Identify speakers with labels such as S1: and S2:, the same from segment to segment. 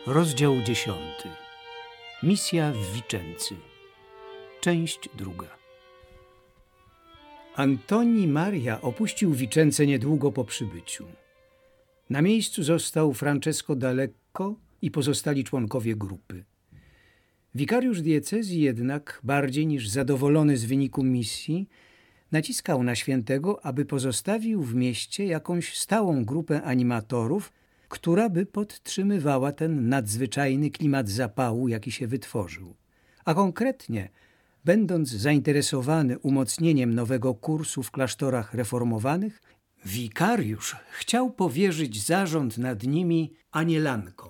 S1: Rozdział 10. Misja w Wiczęcy. Część 2. Antoni Maria opuścił Wiczęcę niedługo po przybyciu. Na miejscu został Francesco D'Alecco i pozostali członkowie grupy. Wikariusz diecezji jednak, bardziej niż zadowolony z wyniku misji, naciskał na świętego, aby pozostawił w mieście jakąś stałą grupę animatorów, która by podtrzymywała ten nadzwyczajny klimat zapału, jaki się wytworzył. A konkretnie, będąc zainteresowany umocnieniem nowego kursu w klasztorach reformowanych, wikariusz chciał powierzyć zarząd nad nimi anielankom.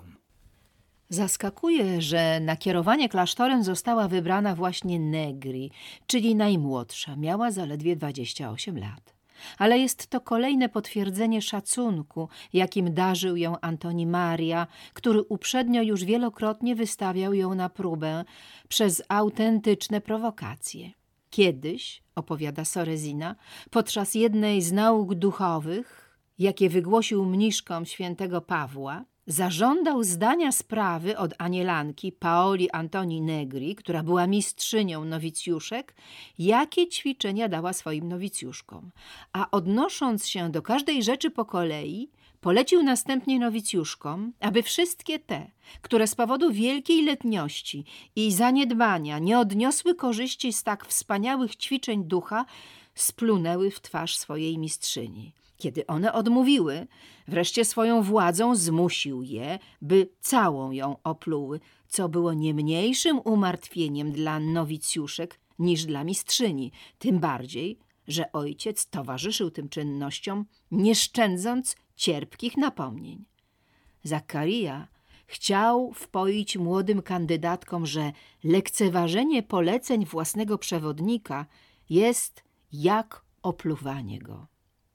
S2: Zaskakuje, że na kierowanie klasztorem została wybrana właśnie Negri, czyli najmłodsza, miała zaledwie 28 lat. Ale jest to kolejne potwierdzenie szacunku, jakim darzył ją Antoni Maria, który uprzednio już wielokrotnie wystawiał ją na próbę przez autentyczne prowokacje. Kiedyś, opowiada Sorezina, podczas jednej z nauk duchowych, jakie wygłosił mniszkom świętego Pawła, zażądał zdania sprawy od anielanki Paoli Antoni Negri, która była mistrzynią nowicjuszek, jakie ćwiczenia dała swoim nowicjuszkom. A odnosząc się do każdej rzeczy po kolei, polecił następnie nowicjuszkom, aby wszystkie te, które z powodu wielkiej letniości i zaniedbania nie odniosły korzyści z tak wspaniałych ćwiczeń ducha, splunęły w twarz swojej mistrzyni. Kiedy one odmówiły, wreszcie swoją władzą zmusił je, by całą ją opluły, co było nie mniejszym umartwieniem dla nowicjuszek niż dla mistrzyni, tym bardziej, że ojciec towarzyszył tym czynnościom, nie szczędząc cierpkich napomnień. Zakkaria chciał wpoić młodym kandydatkom, że lekceważenie poleceń własnego przewodnika jest jak opluwanie go.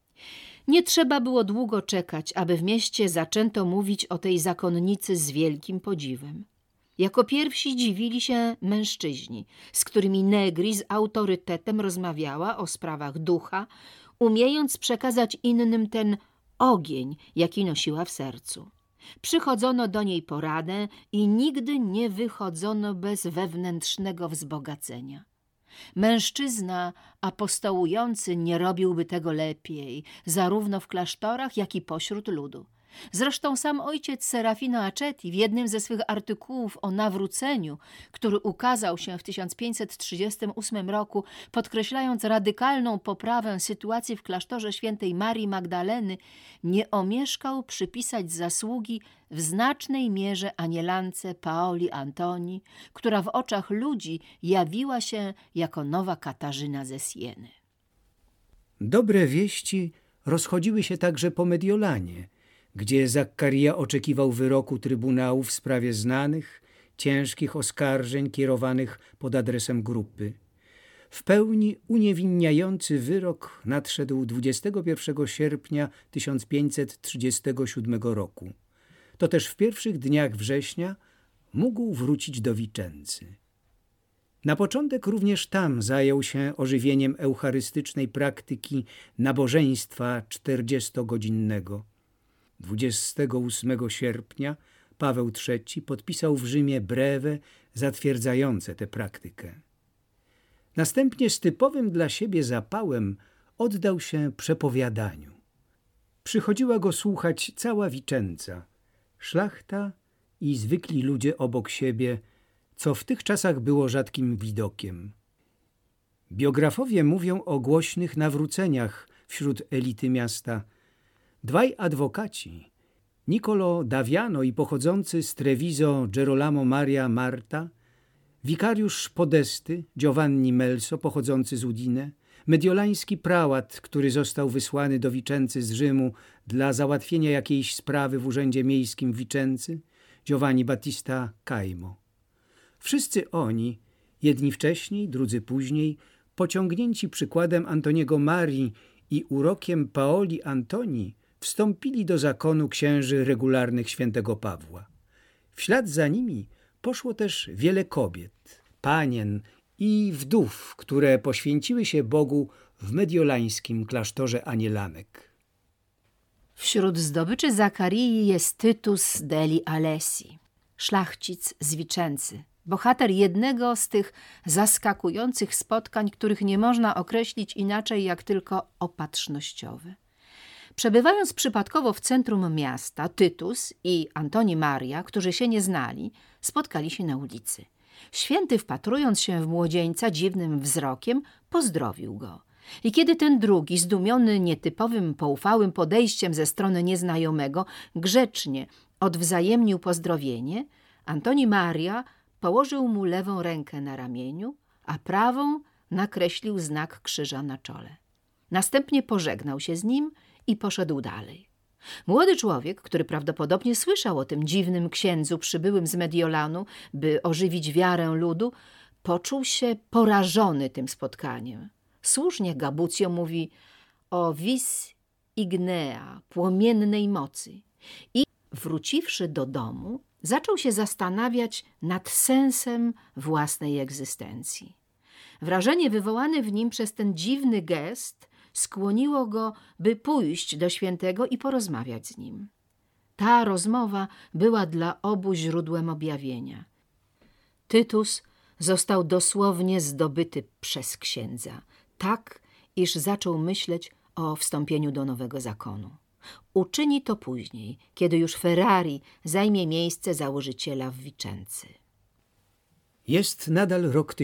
S2: Nie trzeba było długo czekać, aby w mieście zaczęto mówić o tej zakonnicy z wielkim podziwem. Jako pierwsi dziwili się mężczyźni, z którymi Negri z autorytetem rozmawiała o sprawach ducha, umiejąc przekazać innym ten ogień, jaki nosiła w sercu. Przychodzono do niej po radę i nigdy nie wychodzono bez wewnętrznego wzbogacenia. Mężczyzna apostołujący nie robiłby tego lepiej, zarówno w klasztorach, jak i pośród ludu. Zresztą sam ojciec Serafino Aceti w jednym ze swych artykułów o nawróceniu, który ukazał się w 1538 roku, podkreślając radykalną poprawę sytuacji w klasztorze świętej Marii Magdaleny, nie omieszkał przypisać zasługi w znacznej mierze anielance Paoli Antoni, która w oczach ludzi jawiła się jako nowa Katarzyna ze Sieny.
S1: Dobre wieści rozchodziły się także po Mediolanie, gdzie Zakkaria oczekiwał wyroku Trybunału w sprawie znanych, ciężkich oskarżeń kierowanych pod adresem grupy. W pełni uniewinniający wyrok nadszedł 21 sierpnia 1537 roku. To też w pierwszych dniach września mógł wrócić do Wiczęcy. Na początek również tam zajął się ożywieniem eucharystycznej praktyki nabożeństwa 40-godzinnego. 28 sierpnia Paweł III podpisał w Rzymie brewę zatwierdzające tę praktykę. Następnie z typowym dla siebie zapałem oddał się przepowiadaniu. Przychodziła go słuchać cała Wiczęca, szlachta i zwykli ludzie obok siebie, co w tych czasach było rzadkim widokiem. Biografowie mówią o głośnych nawróceniach wśród elity miasta. Dwaj adwokaci, Niccolo Daviano i pochodzący z Treviso Gerolamo Maria Marta, wikariusz Podesty Giovanni Melso pochodzący z Udine, mediolański prałat, który został wysłany do Wiczęcy z Rzymu dla załatwienia jakiejś sprawy w urzędzie miejskim w Wiczęcy, Giovanni Battista Caimo. Wszyscy oni, jedni wcześniej, drudzy później, pociągnięci przykładem Antoniego Marii i urokiem Paoli Antoni, wstąpili do zakonu księży regularnych świętego Pawła. W ślad za nimi poszło też wiele kobiet, panien i wdów, które poświęciły się Bogu w mediolańskim klasztorze anielanek.
S2: Wśród zdobyczy Zakkarii jest Tytus degli Alessi. szlachcic z Wiczęcy, bohater jednego z tych zaskakujących spotkań, których nie można określić inaczej jak tylko opatrznościowe. Przebywając przypadkowo w centrum miasta, Tytus i Antoni Maria, którzy się nie znali, spotkali się na ulicy. Święty, wpatrując się w młodzieńca dziwnym wzrokiem, pozdrowił go. I kiedy ten drugi, zdumiony nietypowym, poufałym podejściem ze strony nieznajomego, grzecznie odwzajemnił pozdrowienie, Antoni Maria położył mu lewą rękę na ramieniu, a prawą nakreślił znak krzyża na czole. Następnie pożegnał się z nim i poszedł dalej. Młody człowiek, który prawdopodobnie słyszał o tym dziwnym księdzu przybyłym z Mediolanu, by ożywić wiarę ludu, poczuł się porażony tym spotkaniem. Słusznie Gabucjo mówi o vis ignea, płomiennej mocy. I wróciwszy do domu, zaczął się zastanawiać nad sensem własnej egzystencji. Wrażenie wywołane w nim przez ten dziwny gest skłoniło go, by pójść do świętego i porozmawiać z nim. Ta rozmowa była dla obu źródłem objawienia. Tytus został dosłownie zdobyty przez księdza, tak, iż zaczął myśleć o wstąpieniu do nowego zakonu. Uczyni to później, kiedy już Ferrari zajmie miejsce założyciela w Wiczęcy.
S1: Jest nadal rok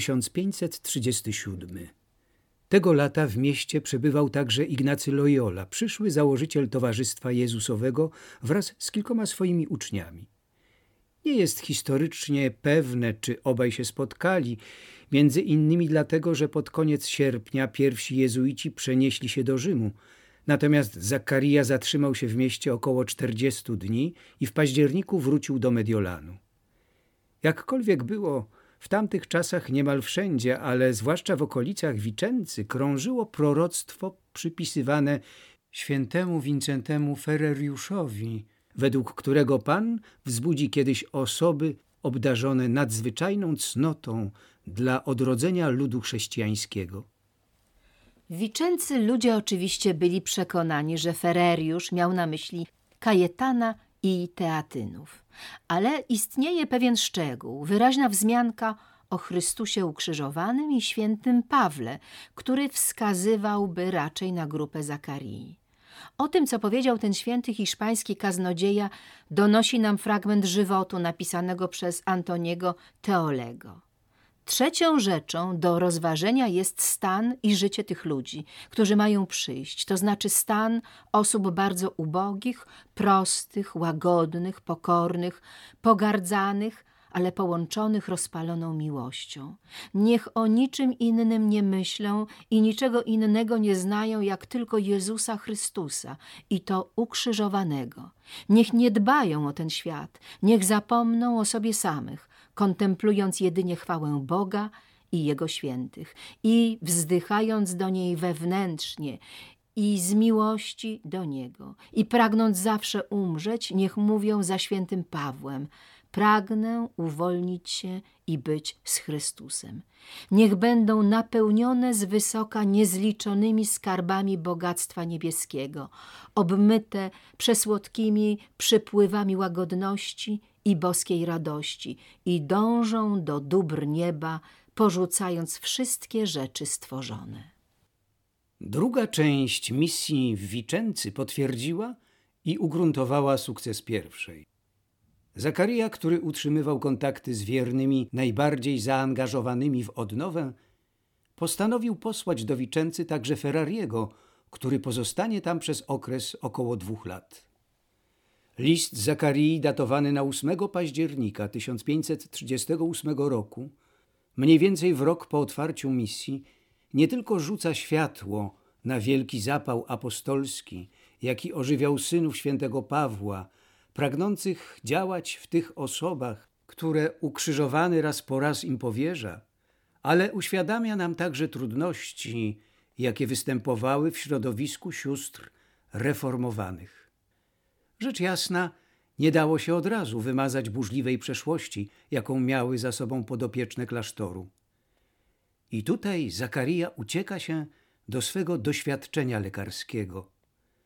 S1: 1537. Tego lata w mieście przebywał także Ignacy Loyola, przyszły założyciel Towarzystwa Jezusowego wraz z kilkoma swoimi uczniami. Nie jest historycznie pewne, czy obaj się spotkali, między innymi dlatego, że pod koniec sierpnia pierwsi jezuici przenieśli się do Rzymu, natomiast Zaccaria zatrzymał się w mieście około 40 dni i w październiku wrócił do Mediolanu. Jakkolwiek było, w tamtych czasach niemal wszędzie, ale zwłaszcza w okolicach Wiczęcy, krążyło proroctwo przypisywane świętemu Wincentemu Ferreriuszowi, według którego Pan wzbudzi kiedyś osoby obdarzone nadzwyczajną cnotą dla odrodzenia ludu chrześcijańskiego.
S2: W Wiczęcy ludzie oczywiście byli przekonani, że Ferreriusz miał na myśli Kajetana i Teatynów. Ale istnieje pewien szczegół, wyraźna wzmianka o Chrystusie ukrzyżowanym i świętym Pawle, który wskazywałby raczej na grupę Zakarii. O tym, co powiedział ten święty hiszpański kaznodzieja, donosi nam fragment żywotu napisanego przez Antoniego Teolego. Trzecią rzeczą do rozważenia jest stan i życie tych ludzi, którzy mają przyjść, to znaczy stan osób bardzo ubogich, prostych, łagodnych, pokornych, pogardzanych, ale połączonych rozpaloną miłością. Niech o niczym innym nie myślą i niczego innego nie znają, jak tylko Jezusa Chrystusa i to ukrzyżowanego. Niech nie dbają o ten świat, niech zapomną o sobie samych, kontemplując jedynie chwałę Boga i Jego świętych i wzdychając do niej wewnętrznie i z miłości do Niego i pragnąc zawsze umrzeć, niech mówią za świętym Pawłem: pragnę uwolnić się i być z Chrystusem. Niech będą napełnione z wysoka niezliczonymi skarbami bogactwa niebieskiego, obmyte przesłodkimi przypływami łagodności i boskiej radości i dążą do dóbr nieba, porzucając wszystkie rzeczy stworzone.
S1: Druga część misji w Wiczęcy potwierdziła i ugruntowała sukces pierwszej. Zaccaria, który utrzymywał kontakty z wiernymi, najbardziej zaangażowanymi w odnowę, postanowił posłać do Wiczęcy także Ferrariego, który pozostanie tam przez okres około 2 lat. List Zaccarii, datowany na 8 października 1538 roku, mniej więcej w rok po otwarciu misji, nie tylko rzuca światło na wielki zapał apostolski, jaki ożywiał synów świętego Pawła, pragnących działać w tych osobach, które ukrzyżowany raz po raz im powierza, ale uświadamia nam także trudności, jakie występowały w środowisku sióstr reformowanych. Rzecz jasna, nie dało się od razu wymazać burzliwej przeszłości, jaką miały za sobą podopieczne klasztoru. I tutaj Zaccaria ucieka się do swego doświadczenia lekarskiego.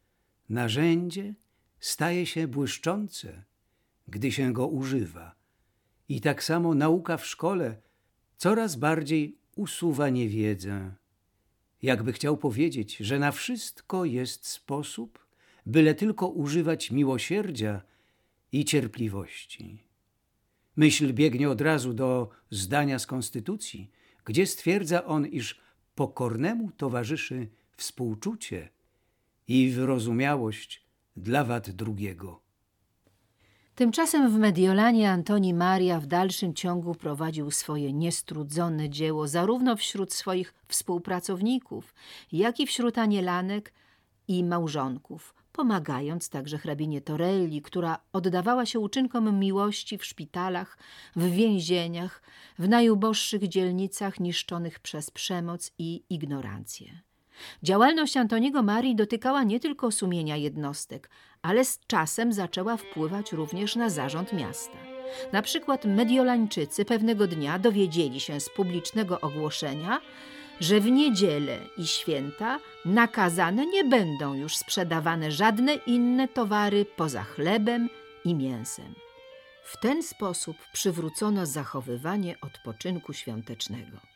S1: Narzędzie staje się błyszczące, gdy się go używa, I tak samo nauka w szkole coraz bardziej usuwa niewiedzę. Jakby chciał powiedzieć, że na wszystko jest sposób, byle tylko używać miłosierdzia i cierpliwości. Myśl biegnie od razu do zdania z Konstytucji, gdzie stwierdza on, iż pokornemu towarzyszy współczucie i wyrozumiałość dla wad drugiego.
S2: Tymczasem w Mediolanie Antoni Maria w dalszym ciągu prowadził swoje niestrudzone dzieło zarówno wśród swoich współpracowników, jak i wśród anielanek i małżonków, pomagając także hrabinie Torelli, która oddawała się uczynkom miłości w szpitalach, w więzieniach, w najuboższych dzielnicach niszczonych przez przemoc i ignorancję. Działalność Antoniego Marii dotykała nie tylko sumienia jednostek, ale z czasem zaczęła wpływać również na zarząd miasta. Na przykład Mediolańczycy pewnego dnia dowiedzieli się z publicznego ogłoszenia, że w niedzielę i święta nakazane nie będą już sprzedawane żadne inne towary poza chlebem i mięsem. W ten sposób przywrócono zachowywanie odpoczynku świątecznego.